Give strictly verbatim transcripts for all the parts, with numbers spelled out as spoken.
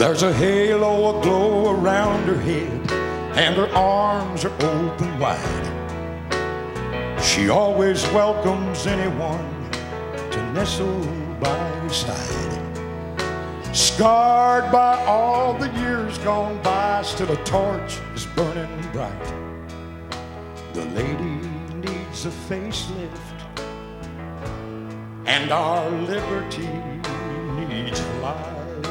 There's a halo aglow around her head, and her arms are open wide. She always welcomes anyone to nestle by her side. Scarred by all the years gone by, still a torch is burning bright. The lady needs a facelift, and our liberty needs life.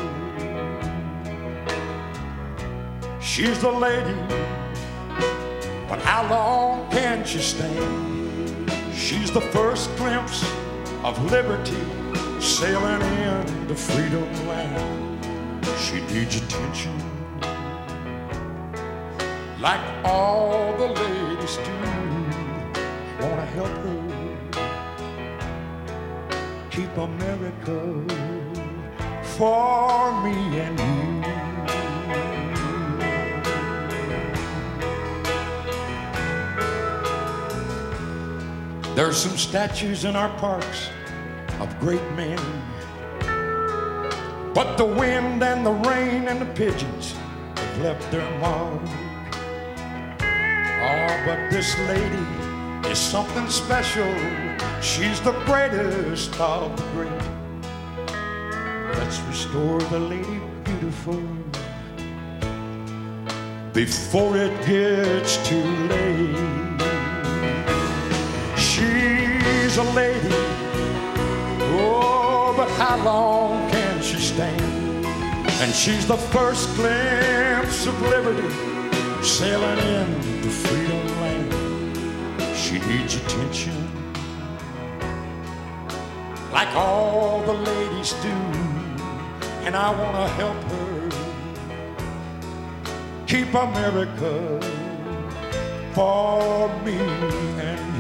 She's the lady, but how long can she stand? She's the first glimpse of liberty sailing into freedom land. She needs attention like all the ladies do. Wanna help her keep America for me and you. There's some statues in our parks of great men, but the wind and the rain and the pigeons have left their mark. Oh, but this lady is something special. She's the greatest of the great. Let's restore the lady beautiful before it gets too late. She's a lady, oh, but how long can she stand? And she's the first glimpse of liberty sailing into freedom land. She needs attention like all the ladies do, and I want to help her keep America for me and